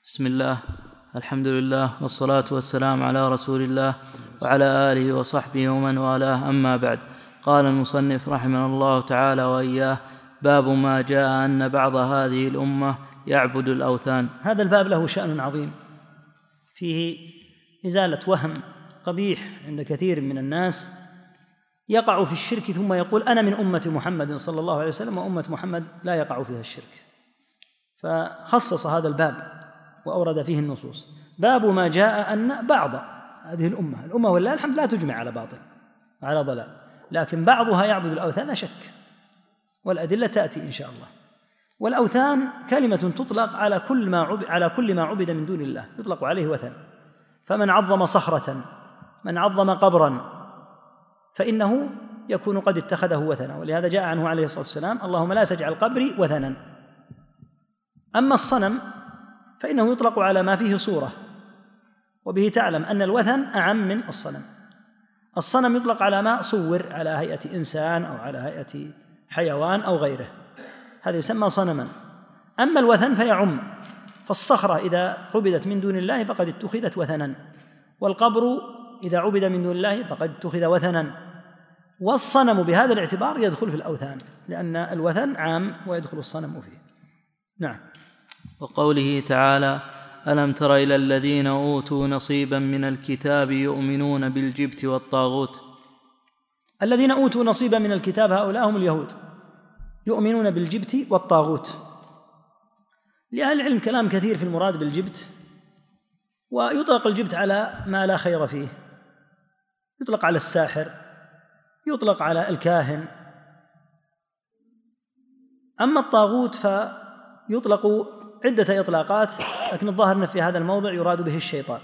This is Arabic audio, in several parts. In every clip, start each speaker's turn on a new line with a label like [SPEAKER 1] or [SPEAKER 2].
[SPEAKER 1] بسم الله، الحمد لله، والصلاة والسلام على رسول الله وعلى آله وصحبه ومن والاه، أما بعد. قال المصنف رحمه الله تعالى وإياه: باب ما جاء أن بعض هذه الأمة يعبد الأوثان.
[SPEAKER 2] هذا الباب له شأن عظيم، فيه إزالة وهم قبيح عند كثير من الناس يقع في الشرك ثم يقول أنا من أمة محمد صلى الله عليه وسلم، وأمة محمد لا يقع فيها الشرك، فخصص هذا الباب وأورد فيه النصوص. باب ما جاء أن بعض هذه الأمة والله الحمد لا تجمع على باطل على ضلال، لكن بعضها يعبد الأوثان لا شك، والأدلة تأتي إن شاء الله. والأوثان كلمة تطلق على كل ما عبد من دون الله، يطلق عليه وثن. فمن عظم صخرة، من عظم قبرا، فإنه يكون قد اتخذه وثنا، ولهذا جاء عنه عليه الصلاة والسلام: اللهم لا تجعل قبري وثنا. أما الصنم فإنه يطلق على ما فيه صورة، وبه تعلم أن الوثن أعم من الصنم. الصنم يطلق على ما صور على هيئة إنسان أو على هيئة حيوان أو غيره، هذا يسمى صنما. أما الوثن فيعم، فالصخرة إذا عبدت من دون الله فقد اتخذت وثنا، والقبر إذا عبد من دون الله فقد اتخذ وثنا، والصنم بهذا الاعتبار يدخل في الأوثان، لأن الوثن عام ويدخل الصنم فيه. نعم.
[SPEAKER 1] وقوله تعالى: ألم تر إلى الذين أوتوا نصيبا من الكتاب يؤمنون بالجبت والطاغوت.
[SPEAKER 2] الذين أوتوا نصيبا من الكتاب هؤلاء هم اليهود، يؤمنون بالجبت والطاغوت. لأهل العلم كلام كثير في المراد بالجبت، ويطلق الجبت على ما لا خير فيه، يطلق على الساحر، يطلق على الكاهن. أما الطاغوت فيطلق عدة إطلاقات، لكن الظاهر أن في هذا الموضع يراد به الشيطان.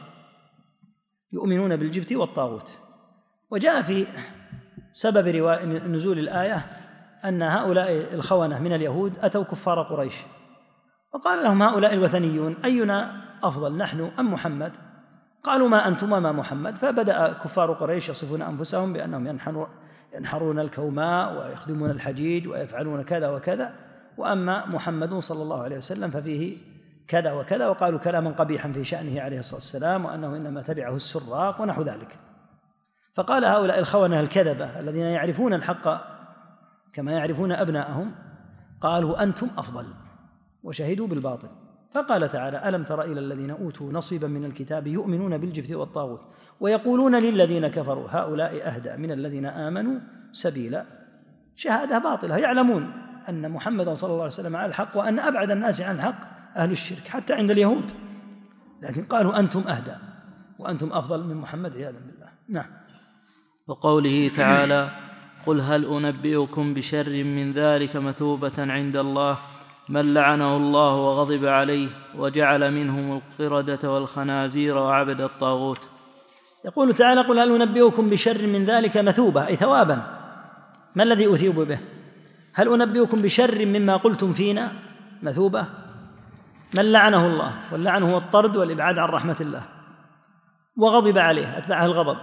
[SPEAKER 2] يؤمنون بالجبت والطاغوت. وجاء في سبب نزول الآية أن هؤلاء الخونة من اليهود أتوا كفار قريش وقال لهم هؤلاء الوثنيون: أينا أفضل، نحن أم محمد؟ قالوا: ما أنتم وما محمد. فبدأ كفار قريش يصفون أنفسهم بأنهم ينحرون الكوماء ويخدمون الحجيج ويفعلون كذا وكذا، وأما محمد صلى الله عليه وسلم ففيه كذا وكذا، وقالوا كلاما قبيحا في شأنه عليه الصلاة والسلام، وأنه إنما تبعه السراق ونحو ذلك. فقال هؤلاء الخونة الكذبة الذين يعرفون الحق كما يعرفون أبناءهم، قالوا: أنتم أفضل، وشهدوا بالباطل. فقال تعالى: ألم تر إلى الذين أوتوا نصيبا من الكتاب يؤمنون بالجبت والطاغوت ويقولون للذين كفروا هؤلاء أهدى من الذين آمنوا سبيلا. شهادة باطلة، يعلمون أن محمدا صلى الله عليه وسلم على الحق، وأن أبعد الناس عن الحق أهل الشرك حتى عند اليهود، لكن قالوا: أنتم أهدى وأنتم أفضل من محمد عياذا بالله. نعم.
[SPEAKER 1] وقوله تعالى: قل هل أنبئكم بشر من ذلك مثوبة عند الله من لعنه الله وغضب عليه وجعل منهم القردة والخنازير وعبد الطاغوت.
[SPEAKER 2] يقول تعالى: قل هل أنبئكم بشر من ذلك مثوبة، أي ثوابا. ما الذي أثيب به؟ هل أنبئكم بشر مما قلتم فينا مثوبة؟ من لعنه الله، واللعن هو الطرد والإبعاد عن رحمة الله، وغضب عليه أتبعه الغضب،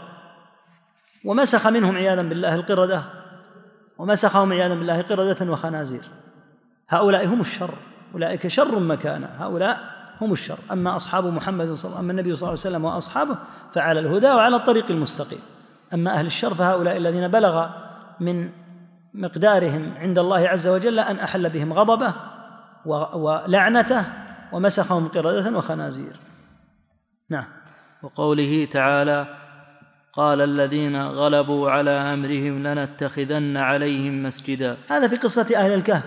[SPEAKER 2] ومسخ منهم عياذا بالله القردة، ومسخهم عياذا بالله قردة وخنازير. هؤلاء هم الشر، أولئك شر مكانا، هؤلاء هم الشر. أما أصحاب محمد أما النبي صلى الله عليه وسلم وأصحابه فعلى الهدى وعلى الطريق المستقيم. أما أهل الشر فهؤلاء الذين بلغ من مقدارهم عند الله عز وجل أن أحل بهم غضبه ولعنته ومسخهم قردة وخنازير. نعم.
[SPEAKER 1] وقوله تعالى: قال الذين غلبوا على أمرهم لنتخذن عليهم مسجدا.
[SPEAKER 2] هذا في قصة أهل الكهف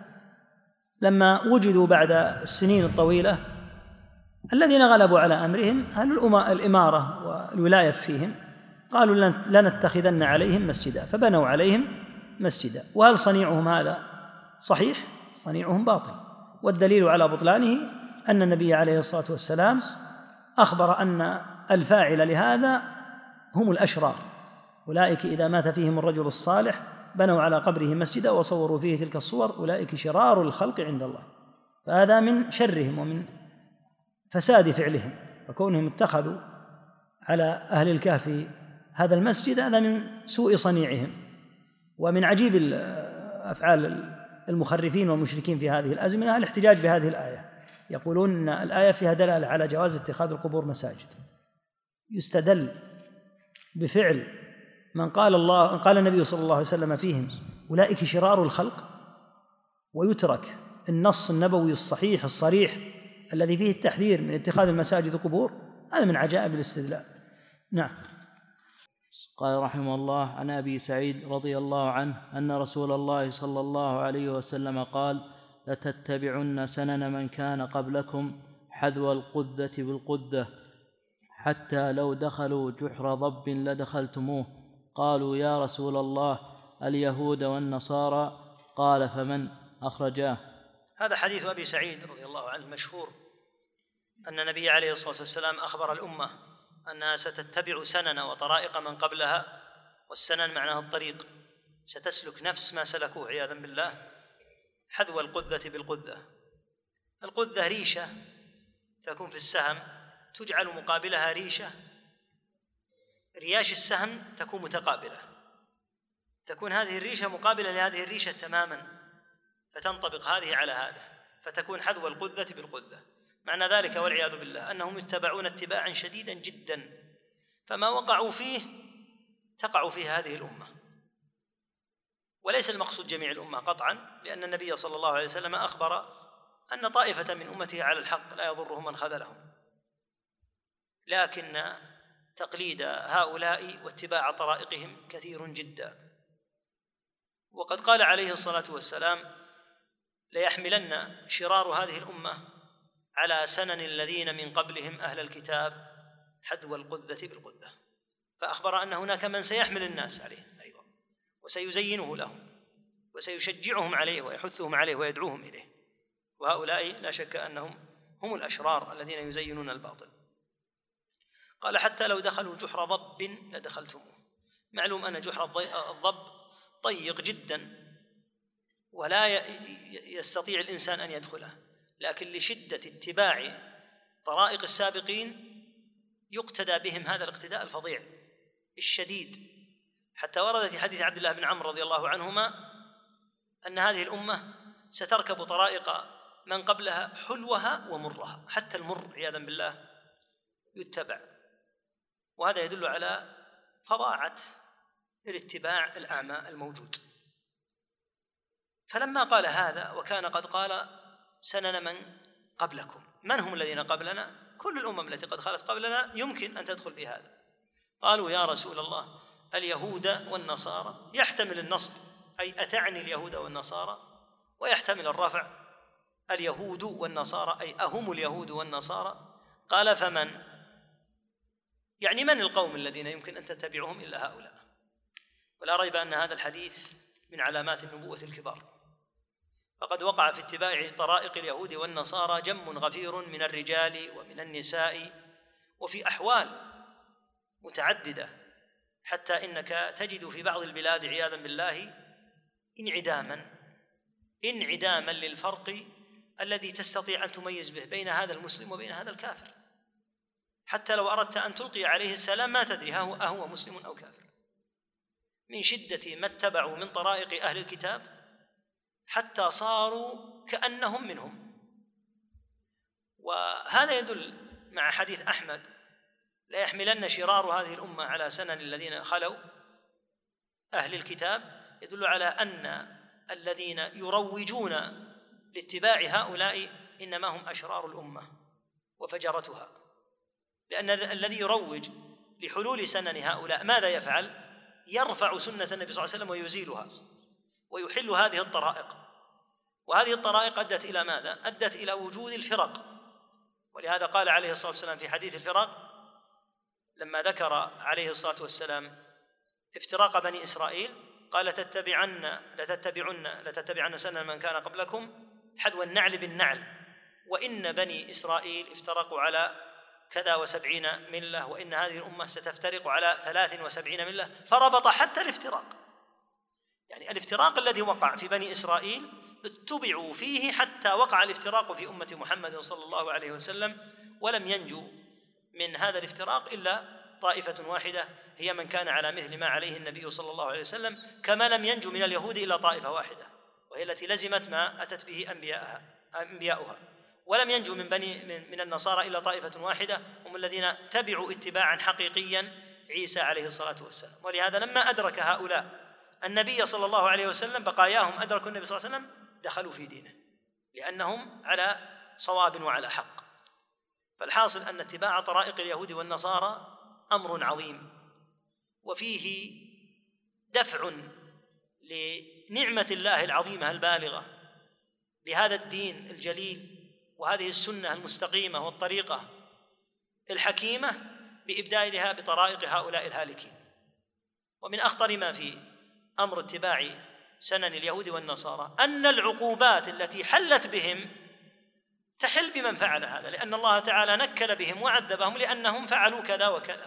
[SPEAKER 2] لما وجدوا بعد السنين الطويلة، الذين غلبوا على أمرهم أهل الإمارة والولاية فيهم، قالوا لنتخذن عليهم مسجدا، فبنوا عليهم مسجدا. وهل صنيعهم هذا صحيح؟ صنيعهم باطل، والدليل على بطلانه أن النبي عليه الصلاة والسلام أخبر أن الفاعل لهذا هم الأشرار، أولئك إذا مات فيهم الرجل الصالح بنوا على قبره مسجدا وصوروا فيه تلك الصور، أولئك شرار الخلق عند الله. فهذا من شرهم ومن فساد فعلهم، وكونهم اتخذوا على أهل الكهف هذا المسجد هذا من سوء صنيعهم، ومن عجيب أفعال المخرفين والمشركين في هذه الأزمنة الاحتجاج بهذه الآية. يقولون أن الآية فيها دلالة على جواز اتخاذ القبور مساجد، يستدل بفعل من قال النبي صلى الله عليه وسلم فيهم أولئك شرار الخلق، ويترك النص النبوي الصحيح الصريح الذي فيه التحذير من اتخاذ المساجد قبور. هذا من عجائب الاستدلال. نعم.
[SPEAKER 1] قال رحمه الله: عن أبي سعيد رضي الله عنه أن رسول الله صلى الله عليه وسلم قال: لتتبعن سنن من كان قبلكم حذو القذة بالقذة حتى لو دخلوا جحر ضب لدخلتموه. قالوا: يا رسول الله اليهود والنصارى. قال: فمن؟ أخرجاه.
[SPEAKER 2] هذا حديث أبي سعيد رضي الله عنه مشهور، أن النبي عليه الصلاة والسلام أخبر الأمة أنها ستتبع سنن وطرائق من قبلها، والسنن معناه الطريق، ستسلك نفس ما سلكوه عياذا بالله، حذو القذة بالقذة. القذة ريشة تكون في السهم تجعل مقابلها ريشة، رياش السهم تكون متقابلة، تكون هذه الريشة مقابلة لهذه الريشة تماما، فتنطبق هذه على هذا، فتكون حذو القذة بالقذة. معنى ذلك والعياذ بالله أنهم يتبعون اتباعا شديدا جدا، فما وقعوا فيه تقع فيه هذه الأمة، وليس المقصود جميع الأمة قطعا، لأن النبي صلى الله عليه وسلم أخبر أن طائفة من أمته على الحق لا يضرهم من خذلهم، لكن تقليد هؤلاء واتباع طرائقهم كثير جدا. وقد قال عليه الصلاة والسلام: ليحملن شرار هذه الأمة على سنن الذين من قبلهم أهل الكتاب حذو القذة بالقذة. فأخبر أن هناك من سيحمل الناس عليه أيضا، وسيزينه لهم وسيشجعهم عليه ويحثهم عليه ويدعوهم إليه، وهؤلاء لا شك أنهم هم الأشرار الذين يزينون الباطل. قال: حتى لو دخلوا جحر ضب لدخلتموه. معلوم أن جحر الضب ضيق جدا ولا يستطيع الإنسان أن يدخله، لكن لشدة اتباع طرائق السابقين يقتدى بهم هذا الاقتداء الفظيع الشديد، حتى ورد في حديث عبد الله بن عمرو رضي الله عنهما أن هذه الأمة ستركب طرائق من قبلها حلوها ومرها، حتى المر عياذا بالله يتبع، وهذا يدل على فظاعة الاتباع الأعمى الموجود. فلما قال هذا وكان قد قال سنن من قبلكم، من هم الذين قبلنا؟ كل الأمم التي قد خلت قبلنا يمكن أن تدخل في هذا. قالوا: يا رسول الله اليهود والنصارى. يحتمل النصب أي أتعني اليهود والنصارى، ويحتمل الرفع اليهود والنصارى أي أهم اليهود والنصارى. قال: فمن؟ يعني من القوم الذين يمكن أن تتبعهم إلا هؤلاء. ولا ريب أن هذا الحديث من علامات النبوة الكبار، فقد وقع في اتباع طرائق اليهود والنصارى جم غفير من الرجال ومن النساء، وفي أحوال متعددة، حتى إنك تجد في بعض البلاد عياذا بالله انعداما للفرق الذي تستطيع أن تميز به بين هذا المسلم وبين هذا الكافر، حتى لو أردت أن تلقي عليه السلام ما تدري أهو مسلم أو كافر، من شدة ما اتبعوا من طرائق أهل الكتاب حتى صاروا كأنهم منهم. وهذا يدل مع حديث أحمد: لا يحملن شرار هذه الأمة على سنن الذين خلوا أهل الكتاب، يدل على أن الذين يروجون لاتباع هؤلاء إنما هم أشرار الأمة وفجرتها، لأن الذي يروج لحلول سنن هؤلاء ماذا يفعل؟ يرفع سنة النبي صلى الله عليه وسلم ويزيلها ويحل هذه الطرائق، وهذه الطرائق أدت إلى ماذا؟ أدت إلى وجود الفرق. ولهذا قال عليه الصلاة والسلام في حديث الفرق لما ذكر عليه الصلاة والسلام افتراق بني إسرائيل قال: لتتبعن سنن من كان قبلكم حذو النعل بالنعل، وإن بني إسرائيل افترقوا على كذا 70 ملة، وإن هذه الأمة ستفترق على 73 ملة، فربط حتى الافتراق. يعني الافتراق الذي وقع في بني إسرائيل اتبعوا فيه حتى وقع الافتراق في أمة محمد صلى الله عليه وسلم، ولم ينجو من هذا الافتراق إلا طائفة واحدة هي من كان على مثل ما عليه النبي صلى الله عليه وسلم، كما لم ينجو من اليهود إلا طائفة واحدة وهي التي لزمت ما أتت به أنبياؤها. ولم ينجو من النصارى إلا طائفة واحدة، هم الذين تبعوا اتباعا حقيقيا عيسى عليه الصلاة والسلام. ولهذا لما أدرك هؤلاء النبي صلى الله عليه وسلم، بقاياهم أدركوا النبي صلى الله عليه وسلم، دخلوا في دينه لأنهم على صواب وعلى حق. فالحاصل أن اتباع طرائق اليهود والنصارى أمر عظيم، وفيه دفع لنعمة الله العظيمة البالغة بهذا الدين الجليل وهذه السنة المستقيمة والطريقة الحكيمة بإبدالها بطرائق هؤلاء الهالكين. ومن أخطر ما في أمر اتباع سنن اليهود والنصارى أن العقوبات التي حلت بهم تحل بمن فعل هذا، لأن الله تعالى نكل بهم وعذبهم لأنهم فعلوا كذا وكذا.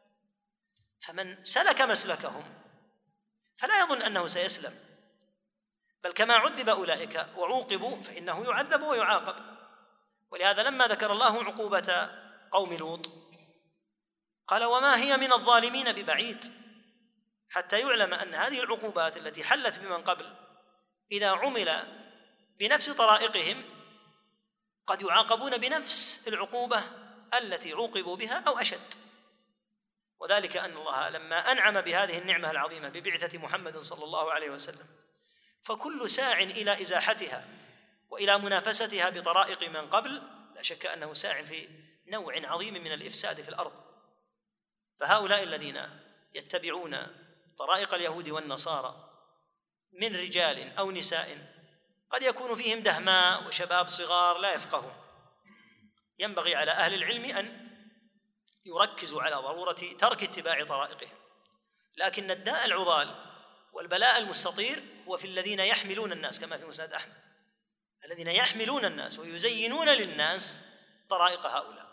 [SPEAKER 2] فمن سلك مسلكهم فلا يظن أنه سيسلم، بل كما عذب أولئك وعوقبوا فإنه يعذب ويعاقب. ولهذا لما ذكر الله عقوبة قوم لوط قال وما هي من الظالمين ببعيد، حتى يعلم أن هذه العقوبات التي حلت بمن قبل إذا عمل بنفس طرائقهم قد يعاقبون بنفس العقوبة التي عوقبوا بها أو أشد. وذلك أن الله لما أنعم بهذه النعمة العظيمة ببعثة محمد صلى الله عليه وسلم، فكل ساع إلى إزاحتها وإلى منافستها بطرائق من قبل لا شك أنه ساع في نوع عظيم من الإفساد في الأرض. فهؤلاء الذين يتبعون طرائق اليهود والنصارى من رجال أو نساء قد يكون فيهم دهماء وشباب صغار لا يفقهون، ينبغي على أهل العلم أن يركزوا على ضرورة ترك اتباع طرائقهم. لكن الداء العضال والبلاء المستطير هو في الذين يحملون الناس، كما في مسند أحمد، الذين يحملون الناس ويزينون للناس طرائق هؤلاء،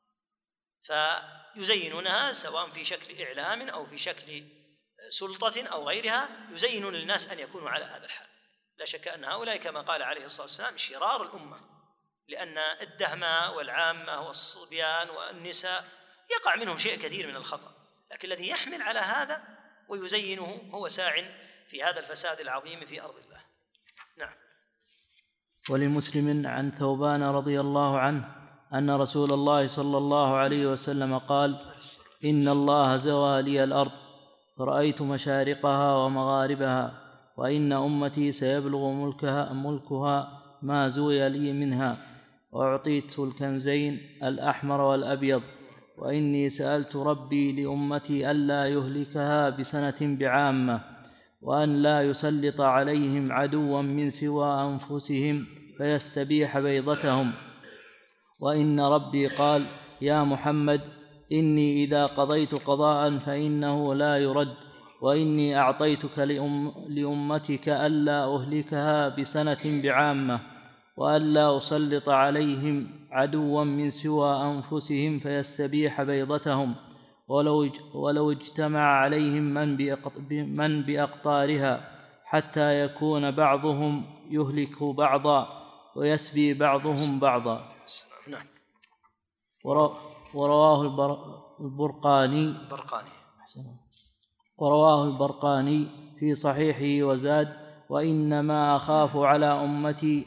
[SPEAKER 2] فيزينونها سواء في شكل إعلام أو في شكل سلطة أو غيرها، يزينون للناس أن يكونوا على هذا الحال. لا شك أن هؤلاء كما قال عليه الصلاة والسلام شرار الأمة، لأن الدهماء والعامة والصبيان والنساء يقع منهم شيء كثير من الخطأ، لكن الذي يحمل على هذا ويزينه هو ساع في هذا الفساد العظيم في أرض الله. نعم.
[SPEAKER 1] ولمسلم عن ثوبان رضي الله عنه أن رسول الله صلى الله عليه وسلم قال إن الله زوى لي الأرض فرأيت مشارقها ومغاربها، وإن أمتي سيبلغ ملكها ما زوي لي منها، وأعطيت الكنزين الأحمر والأبيض، وإني سألت ربي لأمتي ألا يهلكها بسنة بعامة، وأن لا يسلط عليهم عدوا من سوى أنفسهم فيستبيح بيضتهم، وإن ربي قال يا محمد إني إذا قضيت قضاء فإنه لا يرد، وإني أعطيتك لأمتك ألا أهلكها بسنة بعامة، وألا أسلط عليهم عدوا من سوى أنفسهم فيستبيح بيضتهم، ولو اجتمع عليهم من بأقطارها حتى يكون بعضهم يهلك بعضا ويسبي بعضهم بعضا. ورواه البرقاني في صحيحه وزاد وإنما أخاف على أمتي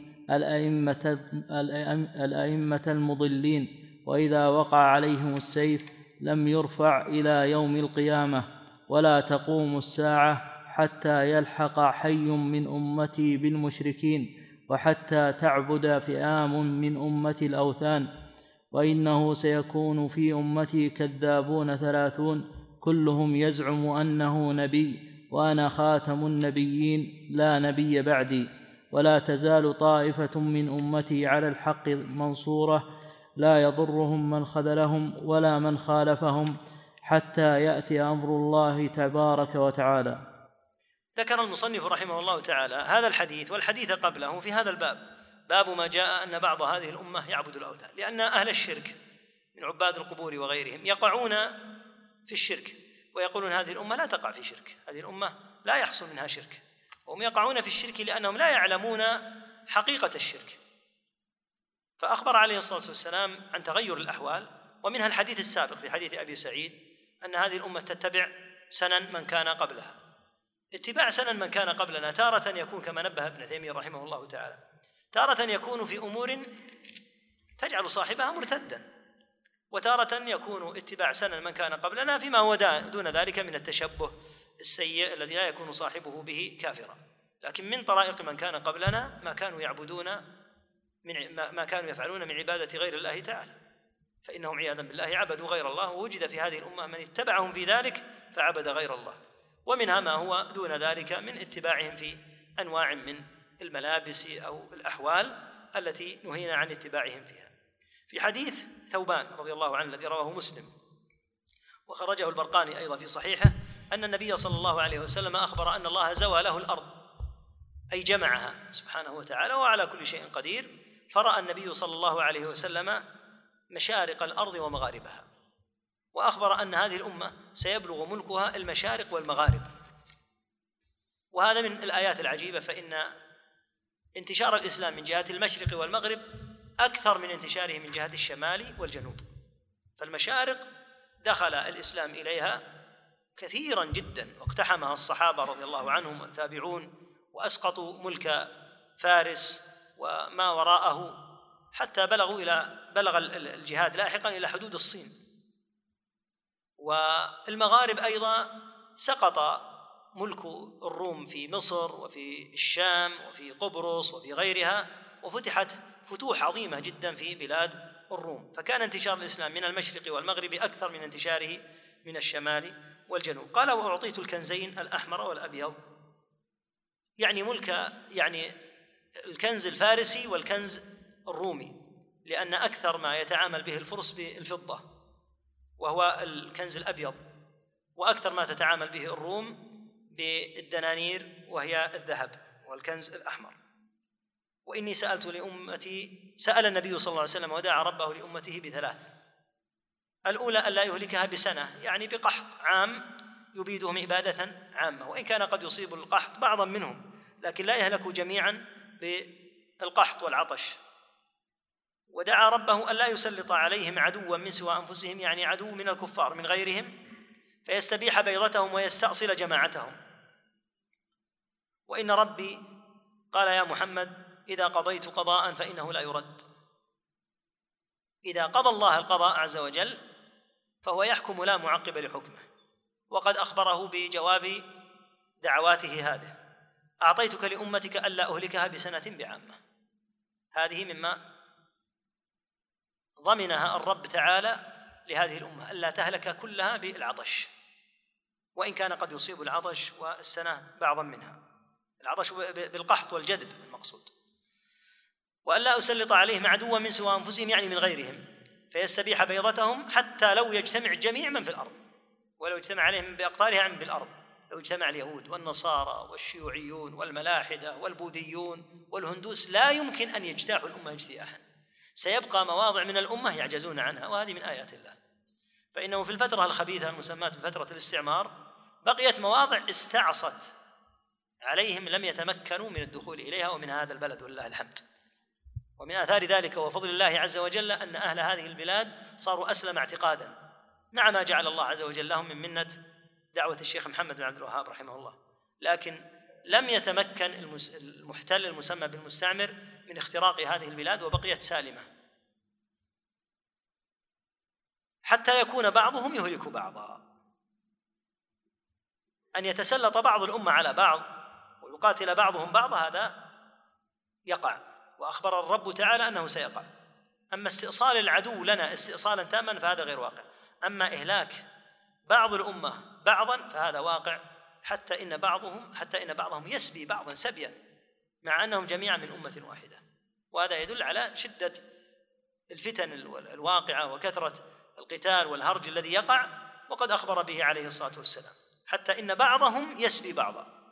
[SPEAKER 1] الأئمة المضلين، وإذا وقع عليهم السيف لم يرفع إلى يوم القيامة، ولا تقوم الساعة حتى يلحق حي من أمتي بالمشركين، وحتى تعبد فئام من أمتي الأوثان، وإنه سيكون في أمتي كذابون 30 كلهم يزعم أنه نبي، وأنا خاتم النبيين لا نبي بعدي، ولا تزال طائفة من أمتي على الحق منصورة لا يضرهم من خذلهم ولا من خالفهم حتى يأتي أمر الله تبارك وتعالى.
[SPEAKER 2] ذكر المصنف رحمه الله تعالى هذا الحديث والحديث قبله في هذا باب ما جاء أن بعض هذه الأمة يعبد الأوثان، لأن أهل الشرك من عباد القبور وغيرهم يقعون في الشرك ويقولون هذه الأمة لا تقع في شرك، هذه الأمة لا يحصل منها شرك، وهم يقعون في الشرك لأنهم لا يعلمون حقيقة الشرك. فأخبر عليه الصلاة والسلام عن تغير الأحوال، ومنها الحديث السابق في حديث أبي سعيد أن هذه الأمة تتبع سنن من كان قبلها. اتباع سنن من كان قبلنا تارة يكون كما نبه ابن تيمية رحمه الله تعالى، تارة يكون في أمور تجعل صاحبها مرتدا. وتارة يكون اتباع سنن من كان قبلنا فيما هو دون ذلك من التشبه السيء الذي لا يكون صاحبه به كافرا. لكن من طرائق من كان قبلنا ما كانوا يفعلون من عبادة غير الله تعالى، فإنهم عياذا بالله عبدوا غير الله، ووجد في هذه الأمة من اتبعهم في ذلك فعبد غير الله. ومنها ما هو دون ذلك من اتباعهم في أنواع من الملابس أو الأحوال التي نهينا عن اتباعهم فيها. في حديث ثوبان رضي الله عنه الذي رواه مسلم وخرجه البرقاني أيضا في صحيحه أن النبي صلى الله عليه وسلم أخبر أن الله زوى له الأرض، أي جمعها سبحانه وتعالى وعلى كل شيء قدير، فرأى النبي صلى الله عليه وسلم مشارق الأرض ومغاربها، وأخبر أن هذه الأمة سيبلغ ملكها المشارق والمغارب. وهذا من الآيات العجيبة، فإن انتشار الإسلام من جهة المشرق والمغرب أكثر من انتشاره من جهة الشمال والجنوب. فالمشارق دخل الإسلام إليها كثيرا جدا، واقتحمها الصحابة رضي الله عنهم والتابعون، وأسقطوا ملك فارس وما وراءه حتى بلغ الجهاد لاحقا إلى حدود الصين. والمغارب أيضا سقط ملك الروم في مصر وفي الشام وفي قبرص وفي غيرها، وفتحت فتوح عظيمة جدا في بلاد الروم. فكان انتشار الإسلام من المشرق والمغرب أكثر من انتشاره من الشمال والجنوب. قال: وأعطيت الكنزين الأحمر والأبيض، يعني الكنز الفارسي والكنز الرومي، لأن أكثر ما يتعامل به الفرس بالفضة وهو الكنز الأبيض، وأكثر ما تتعامل به الروم بالدنانير وهي الذهب والكنز الأحمر. وإني سأل النبي صلى الله عليه وسلم ودعا ربه لأمته بثلاث: الأولى ألا يهلكها بسنة، يعني بقحط عام يبيدهم عبادة عامة، وإن كان قد يصيب القحط بعضا منهم لكن لا يهلكوا جميعا بالقحط والعطش. ودعا ربه ألا يسلط عليهم عدوا من سوى أنفسهم، يعني عدو من الكفار من غيرهم، فيستبيح بيضتهم ويستأصل جماعتهم. وإن ربي قال: يا محمد إذا قضيت قضاء فإنه لا يرد. إذا قضى الله القضاء عز وجل فهو يحكم لا معقب لحكمه، وقد أخبره بجواب دعواته هذه: أعطيتك لأمتك ألا أهلكها بسنة بعامة. هذه مما ضمنها الرب تعالى لهذه الأمة، ألا تهلك كلها بالعطش، وإن كان قد يصيب العطش والسنة بعضا منها، العطش بالقحط والجدب المقصود. وألا أسلط عليهم عدوا من سوى أنفسهم، يعني من غيرهم، فيستبيح بيضتهم، حتى لو يجتمع جميع من في الأرض، ولو اجتمع عليهم بأقطارها من بالأرض، لو اجتمع اليهود والنصارى والشيوعيون والملاحدة والبوذيون والهندوس لا يمكن أن يجتاحوا الأمة اجتياحا. سيبقى مواضع من الأمة يعجزون عنها، وهذه من آيات الله. فإنه في الفترة الخبيثة المسماة بفترة الاستعمار بقيت مواضع استعصت عليهم لم يتمكنوا من الدخول إليها ومن هذا البلد ولله الحمد. ومن آثار ذلك وفضل الله عز وجل أن أهل هذه البلاد صاروا أسلم اعتقادا، مع ما جعل الله عز وجل لهم من منة دعوة الشيخ محمد بن عبد الوهاب رحمه الله. لكن لم يتمكن المحتل المسمى بالمستعمر من اختراق هذه البلاد، وبقيت سالمة، حتى يكون بعضهم يهلك بعضا. أن يتسلط بعض الأمة على بعض ويقاتل بعضهم بعض، هذا يقع، وأخبر الرب تعالى أنه سيقع. أما استئصال العدو لنا استئصالا تاما فهذا غير واقع. أما إهلاك بعض الأمة بعضا فهذا واقع، حتى إن بعضهم يسبي بعضا سبيا مع أنهم جميعا من أمة واحدة. وهذا يدل على شدة الفتن الواقعة وكثرة القتال والهرج الذي يقع، وقد أخبر به عليه الصلاة والسلام، حتى إن بعضهم يسبي بعضا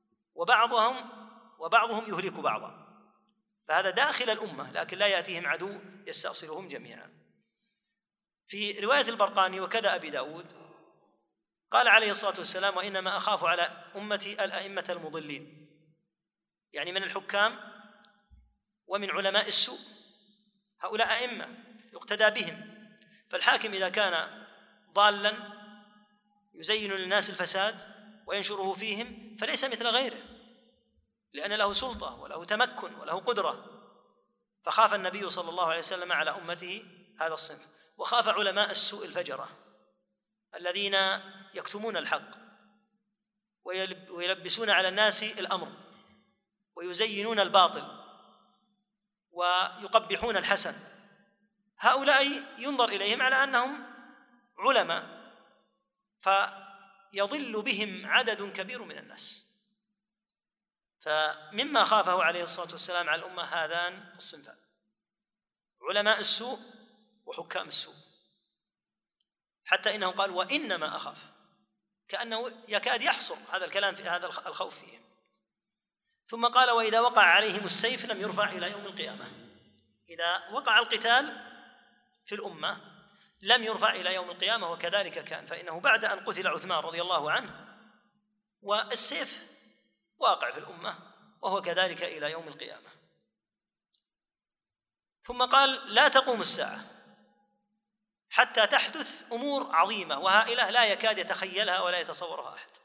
[SPEAKER 2] وبعضهم يهلك بعضا. فهذا داخل الأمة، لكن لا يأتيهم عدو يستأصلهم جميعا. في رواية البرقاني وكذا أبي داود قال عليه الصلاة والسلام: وإنما أخاف على أمتي الأئمة المضلين، يعني من الحكام ومن علماء السوء. هؤلاء أئمة يقتدى بهم، فالحاكم إذا كان ضالا يزين للناس الفساد وينشره فيهم فليس مثل غيره، لأن له سلطة وله تمكن وله قدرة. فخاف النبي صلى الله عليه وسلم على أمته هذا الصنف، وخاف علماء السوء الفجرة الذين يكتمون الحق ويلبسون على الناس الأمر ويزينون الباطل ويقبحون الحسن. هؤلاء ينظر إليهم على أنهم علماء فيضل بهم عدد كبير من الناس. فمما خافه عليه الصلاة والسلام على الأمة هذان الصنفان: علماء السوء وحكام السوء، حتى إنه قال وإنما أخاف، كأنه يكاد يحصر هذا الكلام في هذا الخوف فيهم. ثم قال وإذا وقع عليهم السيف لم يرفع إلى يوم القيامة. إذا وقع القتال في الأمة لم يرفع إلى يوم القيامة، وكذلك كان، فإنه بعد أن قتل عثمان رضي الله عنه والسيف واقع في الأمة وهو كذلك إلى يوم القيامة. ثم قال لا تقوم الساعة حتى تحدث أمور عظيمة وهائلة لا يكاد يتخيلها ولا يتصورها أحد.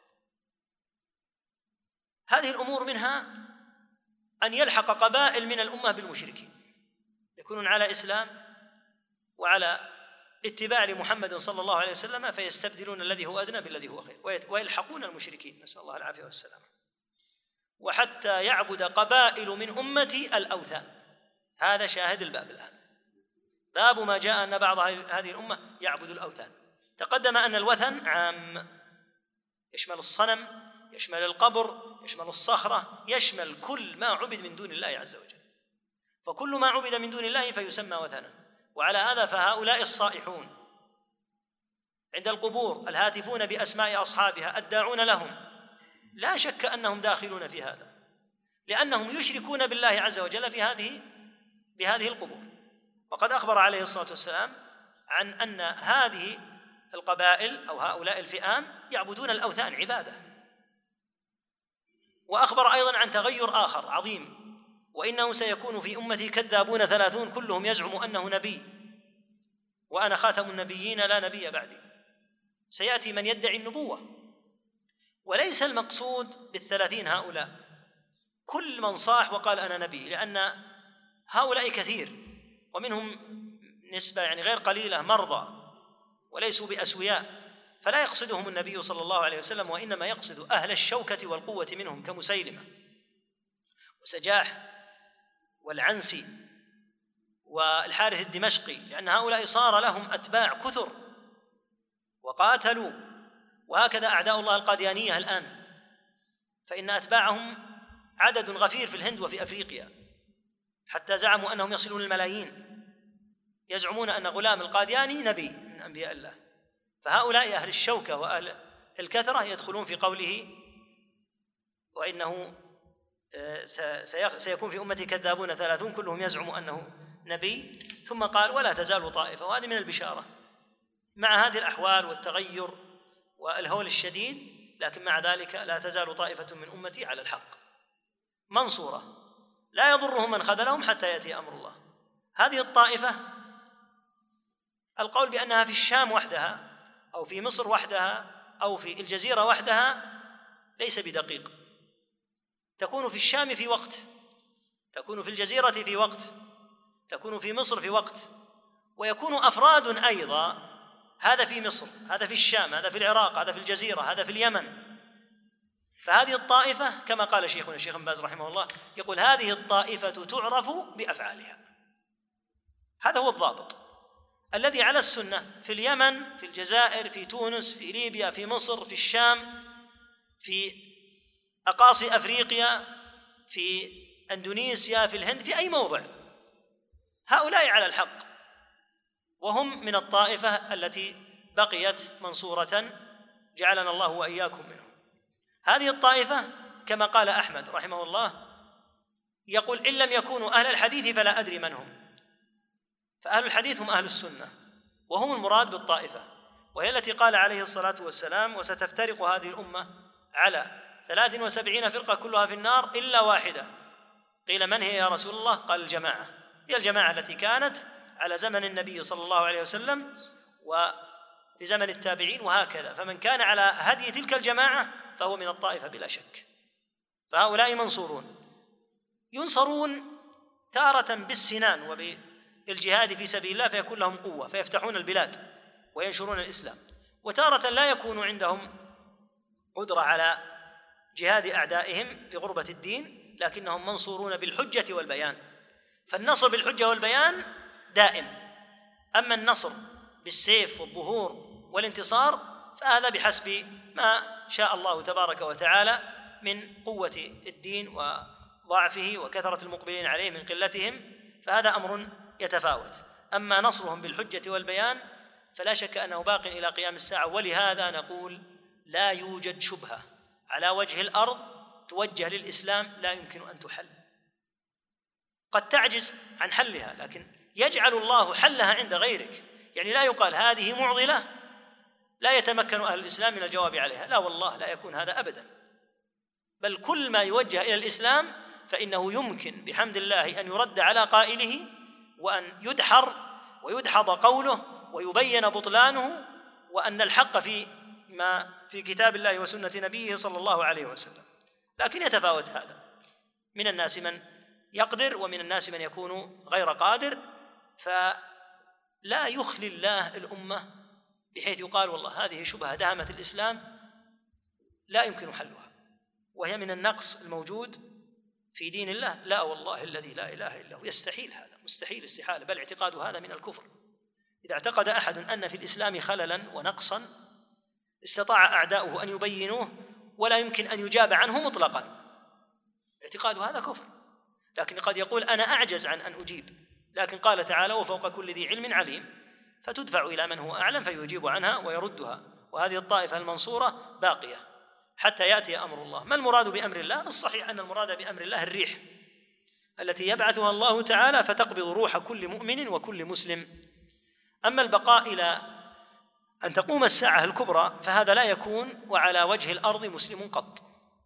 [SPEAKER 2] هذه الأمور منها أن يلحق قبائل من الأمة بالمشركين، يكونون على إسلام وعلى اتباع لمحمد صلى الله عليه وسلم، فيستبدلون الذي هو أدنى بالذي هو خير ويلحقون المشركين، نسأل الله العافية والسلامة. وحتى يعبد قبائل من أمتي الأوثان. هذا شاهد الباب الآن، باب ما جاء أن بعض هذه الأمة يعبد الأوثان. تقدم أن الوثن عام، يشمل الصنم، يشمل القبر، يشمل الصخرة، يشمل كل ما عبد من دون الله عز وجل، فكل ما عبد من دون الله فيسمى وثنا. وعلى هذا فهؤلاء الصائحون عند القبور الهاتفون بأسماء أصحابها الداعون لهم لا شك أنهم داخلون في هذا، لأنهم يشركون بالله عز وجل بهذه القبور. وقد أخبر عليه الصلاة والسلام عن أن هذه القبائل أو هؤلاء الفئام يعبدون الأوثان عبادة. وأخبر أيضا عن تغير آخر عظيم: وإنه سيكون في أمتي كذابون 30 كلهم يزعم أنه نبي وأنا خاتم النبيين لا نبي بعدي. سيأتي من يدعي النبوة، وليس المقصود بال30 هؤلاء كل من صاح وقال أنا نبي، لأن هؤلاء كثير ومنهم نسبة يعني غير قليلة مرضى وليسوا بأسوياء، فلا يقصدهم النبي صلى الله عليه وسلم، وإنما يقصد أهل الشوكة والقوة منهم كمسيلمة وسجاح والعنسي والحارث الدمشقي، لأن هؤلاء صار لهم أتباع كثر وقاتلوا. وهكذا أعداء الله القاديانية الآن، فإن أتباعهم عدد غفير في الهند وفي أفريقيا، حتى زعموا أنهم يصلون الملايين، يزعمون أن غلام القادياني نبي من أنبياء الله. فهؤلاء أهل الشوكة وأهل الكثرة يدخلون في قوله وإنه سيكون في أمتي كذابون 30 كلهم يزعم أنه نبي. ثم قال ولا تزال طائفة، وهذه من البشارة مع هذه الأحوال والتغير والهول الشديد، لكن مع ذلك لا تزال طائفة من أمتي على الحق منصورة لا يضرهم من خذلهم حتى يأتي أمر الله. هذه الطائفة القول بأنها في الشام وحدها أو في مصر وحدها أو في الجزيرة وحدها ليس بدقيق. تكون في الشام في وقت، تكون في الجزيرة في وقت، تكون في مصر في وقت، ويكون أفراد أيضا، هذا في مصر، هذا في الشام، هذا في العراق، هذا في الجزيرة، هذا في اليمن. فهذه الطائفة كما قال شيخنا الشيخ بن باز رحمه الله، يقول هذه الطائفة تعرف بأفعالها. هذا هو الضابط الذي على السنة في اليمن، في الجزائر، في تونس، في ليبيا، في مصر، في الشام، في أقاصي أفريقيا، في أندونيسيا، في الهند، في أي موضع، هؤلاء على الحق، وهم من الطائفة التي بقيت منصورة جعلنا الله وإياكم منهم. هذه الطائفة كما قال أحمد رحمه الله يقول إن لم يكونوا أهل الحديث فلا أدري من هم. فأهل الحديث هم أهل السنة وهم المراد بالطائفة، وهي التي قال عليه الصلاة والسلام وستفترق هذه الأمة على 73 فرقة كلها في النار إلا واحدة. قيل من هي يا رسول الله؟ قال الجماعة، هي الجماعة التي كانت على زمن النبي صلى الله عليه وسلم وفي زمن التابعين وهكذا، فمن كان على هدي تلك الجماعة فهو من الطائفة بلا شك. فهؤلاء منصورون ينصرون تارة بالسنان وبالجهاد في سبيل الله فيكون لهم قوة فيفتحون البلاد وينشرون الإسلام، وتارة لا يكون عندهم قدرة على جهاد أعدائهم لغربة الدين، لكنهم منصورون بالحجة والبيان. فالنصر بالحجة والبيان دائم، أما النصر بالسيف والظهور والانتصار فهذا بحسب ما شاء الله تبارك وتعالى من قوة الدين وضعفه وكثرة المقبلين عليه من قلتهم، فهذا أمر يتفاوت. أما نصرهم بالحجة والبيان فلا شك أنه باق إلى قيام الساعة، ولهذا نقول لا يوجد شبهة على وجه الأرض توجه للإسلام لا يمكن أن تحل. قد تعجز عن حلها، لكن يجعل الله حلها عند غيرك. يعني لا يقال هذه معضلة لا يتمكن أهل الإسلام من الجواب عليها، لا والله لا يكون هذا أبدا، بل كل ما يوجه إلى الإسلام فإنه يمكن بحمد الله أن يرد على قائله وأن يدحر ويدحض قوله ويبين بطلانه، وأن الحق في ما في كتاب الله وسنة نبيه صلى الله عليه وسلم. لكن يتفاوت هذا، من الناس من يقدر ومن الناس من يكون غير قادر، فلا يخلي الله الأمة بحيث يقال والله هذه شبهة دهمت الإسلام لا يمكن حلها وهي من النقص الموجود في دين الله. لا والله الذي لا إله إلا هو، يستحيل هذا، مستحيل استحالة، بل اعتقاد هذا من الكفر. إذا اعتقد أحد أن في الإسلام خللا ونقصا استطاع أعداؤه أن يبينوه ولا يمكن أن يجاب عنه مطلقا، اعتقاد هذا كفر. لكن قد يقول أنا أعجز عن أن أجيب، لكن قال تعالى وفوق كل ذي علم عليم، فتدفع إلى من هو أعلم فيجيب عنها ويردها، وهذه الطائفة المنصورة باقية حتى يأتي أمر الله. ما المراد بأمر الله؟ الصحيح أن المراد بأمر الله الريح التي يبعثها الله تعالى فتقبض روح كل مؤمن وكل مسلم. أما البقاء إلى أن تقوم الساعة الكبرى فهذا لا يكون وعلى وجه الأرض مسلم قط.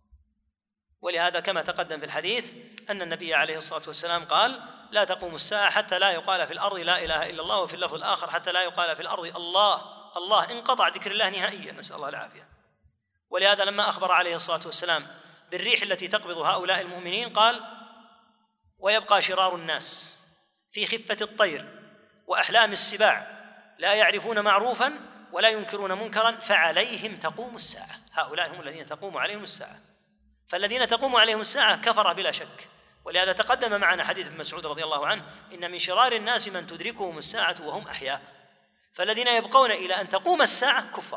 [SPEAKER 2] ولهذا كما تقدم في الحديث أن النبي عليه الصلاة والسلام قال لا تقوم الساعة حتى لا يقال في الأرض لا إله إلا الله، وفي اللفظ الآخر حتى لا يقال في الأرض الله، انقطع ذكر الله نهائيا، نسأل الله العافية. ولهذا لما أخبر عليه الصلاة والسلام بالريح التي تقبض هؤلاء المؤمنين قال ويبقى شرار الناس في خفة الطير وأحلام السباع لا يعرفون معروفا ولا ينكرون منكرا فعليهم تقوم الساعة. هؤلاء هم الذين تقوم عليهم الساعة، فالذين تقوم عليهم الساعة كفر بلا شك. ولهذا تقدم معنا حديث ابن مسعود رضي الله عنه إن من شرار الناس من تدركهم الساعة وهم أحياء. فالذين يبقون إلى أن تقوم الساعة كفار،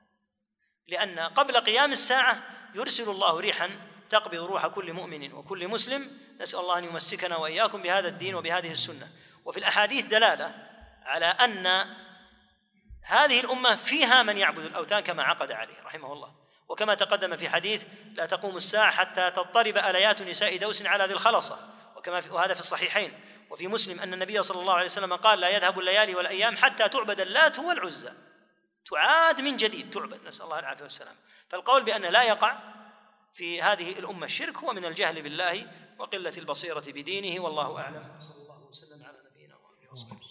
[SPEAKER 2] لأن قبل قيام الساعة يرسل الله ريحا تقبض روح كل مؤمن وكل مسلم. نسأل الله أن يمسكنا وإياكم بهذا الدين وبهذه السنة. وفي الأحاديث دلالة على أن هذه الأمة فيها من يعبد الأوثان كما عقد عليه رحمه الله، وكما تقدم في حديث لا تقوم الساعة حتى تضطرب آليات نساء دوس على ذي الخلصة، وهذا في الصحيحين. وفي مسلم أن النبي صلى الله عليه وسلم قال لا يذهب الليالي والأيام حتى تعبد اللات والعزى، تعاد من جديد، تعبد، نسأل الله العافية والسلام. فالقول بأن لا يقع في هذه الأمة الشرك هو من الجهل بالله وقلة البصيرة بدينه، والله أعلم. صلى الله وسلم على نبينا وآله وصحبه.